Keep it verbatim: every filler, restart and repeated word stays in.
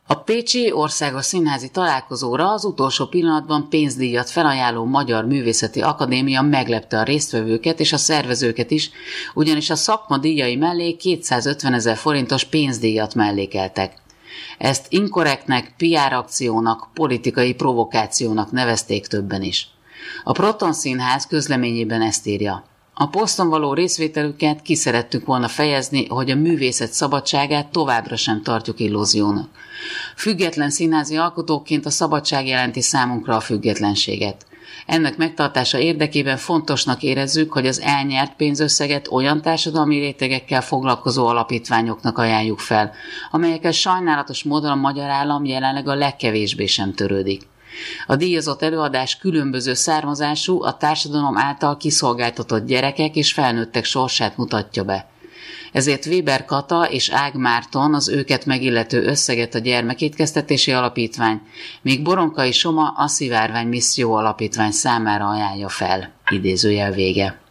A pécsi országos színházi találkozóra az utolsó pillanatban pénzdíjat felajánló Magyar Művészeti Akadémia meglepte a résztvevőket és a szervezőket is, ugyanis a szakma díjai mellé kétszázötvenezer forintos pénzdíjat mellékeltek. Ezt inkorrektnek, pé er akciónak, politikai provokációnak nevezték többen is. A Proton Színház közleményében ezt írja. A poszton való részvételüket ki szerettük volna fejezni, hogy a művészet szabadságát továbbra sem tartjuk illúziónak. Független színházi alkotóként a szabadság jelenti számunkra a függetlenséget. Ennek megtartása érdekében fontosnak érezzük, hogy az elnyert pénzösszeget olyan társadalmi rétegekkel foglalkozó alapítványoknak ajánljuk fel, amelyekkel sajnálatos módon a magyar állam jelenleg a legkevésbé sem törődik. A díjazott előadás különböző származású, a társadalom által kiszolgáltatott gyerekek és felnőttek sorsát mutatja be. Ezért Weber Kata és Ág Márton az őket megillető összeget a Gyermekétkeztetési Alapítvány, míg Boronkai Soma a Szivárvány Misszió Alapítvány számára ajánlja fel. Idézőjel vége.